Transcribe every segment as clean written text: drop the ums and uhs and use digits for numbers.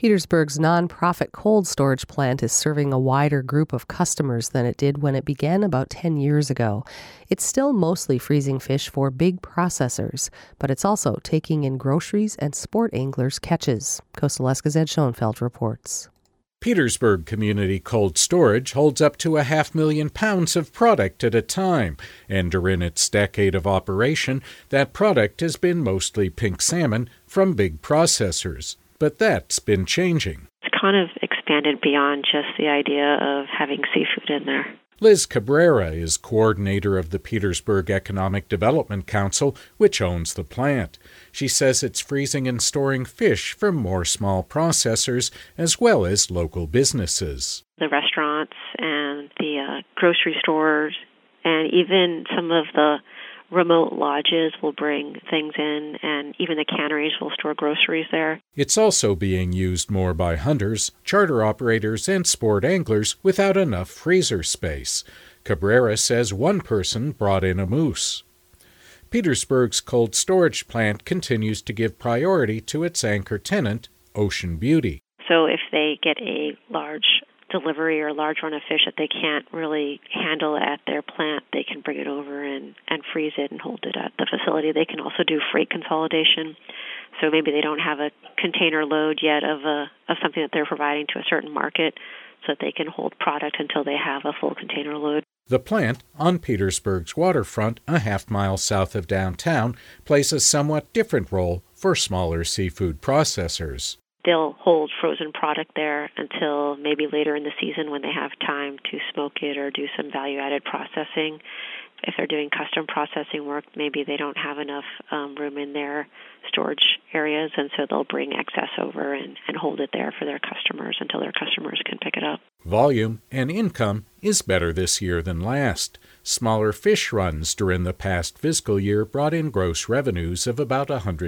Petersburg's nonprofit cold storage plant is serving a wider group of customers than it did when it began about 10 years ago. It's still mostly freezing fish for big processors, but it's also taking in groceries and sport anglers' catches. Coastal Alaska's Ed Schoenfeld reports. Petersburg Community Cold Storage holds up to 500,000 pounds of product at a time, and during its decade of operation, that product has been mostly pink salmon from big processors. But that's been changing. It's kind of expanded beyond just the idea of having seafood in there. Liz Cabrera is coordinator of the Petersburg Economic Development Council, which owns the plant. She says it's freezing and storing fish for more small processors as well as local businesses. The restaurants and the grocery stores and even some of the remote lodges will bring things in, and even the canneries will store groceries there. It's also being used more by hunters, charter operators, and sport anglers without enough freezer space. Cabrera says one person brought in a moose. Petersburg's cold storage plant continues to give priority to its anchor tenant, Ocean Beauty. So if they get a large delivery or a large run of fish that they can't really handle at their plant, they can bring it over and freeze it and hold it at the facility. They can also do freight consolidation. So maybe they don't have a container load yet of something that they're providing to a certain market, so that they can hold product until they have a full container load. The plant, on Petersburg's waterfront, a half-mile south of downtown, plays a somewhat different role for smaller seafood processors. They'll hold frozen product there until maybe later in the season when they have time to smoke it or do some value-added processing. If they're doing custom processing work, maybe they don't have enough room in their storage areas, and so they'll bring excess over and hold it there for their customers until their customers can pick it up. Volume and income is better this year than last. Smaller fish runs during the past fiscal year brought in gross revenues of about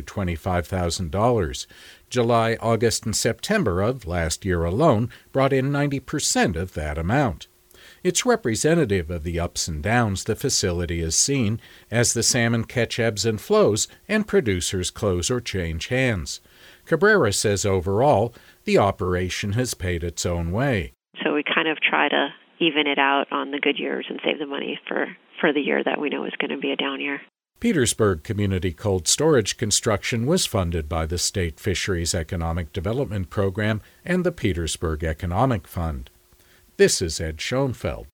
$125,000. July, August, and September of last year alone brought in 90% of that amount. It's representative of the ups and downs the facility has seen as the salmon catch ebbs and flows and producers close or change hands. Cabrera says overall, the operation has paid its own way. So we kind of try to even it out on the good years and save the money for the year that we know is going to be a down year. Petersburg Community Cold Storage construction was funded by the State Fisheries Economic Development Program and the Petersburg Economic Fund. This is Ed Schoenfeld.